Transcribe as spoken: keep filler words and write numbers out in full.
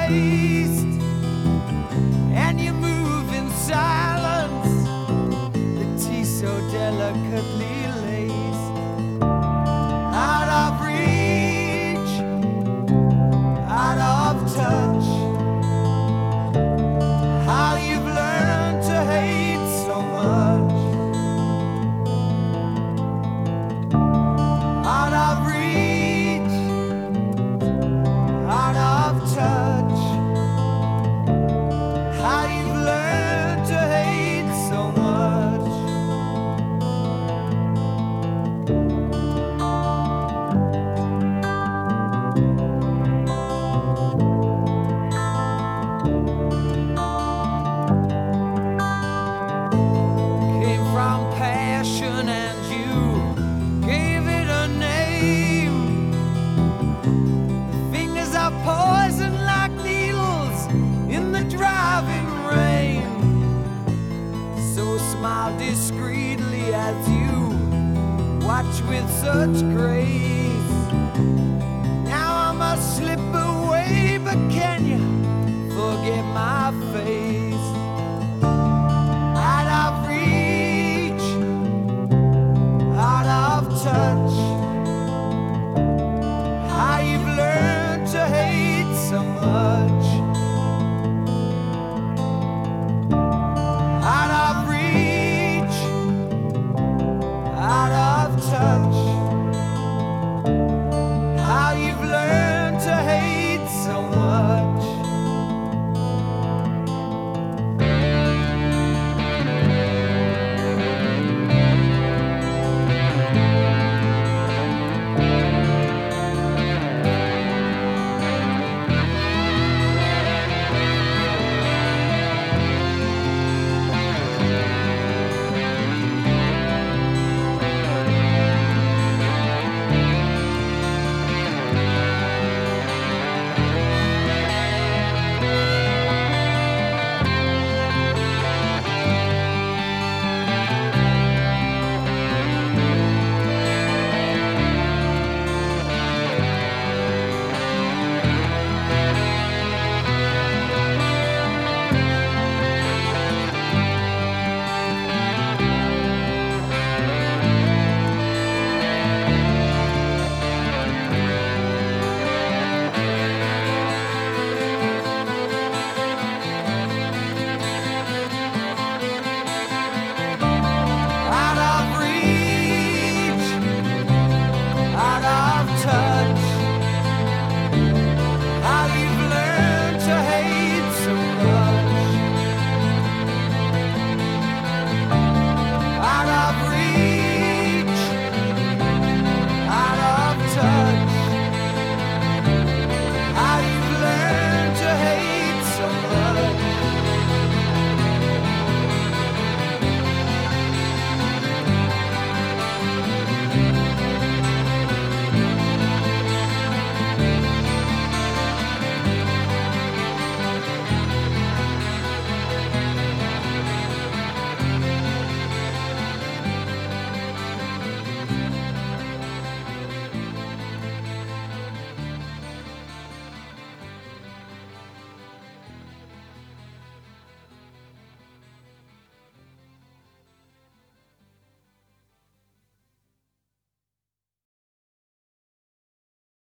waste, and you move in silence, the tea so delicately laced. Out of reach, out of touch, how you've learned to hate so much. Out of reach, out of touch, how you've learned to hate so much. Came from passion and you gave it a name. Fingers are poison like needles in the driving rain. So smile discreetly as you watch with such grace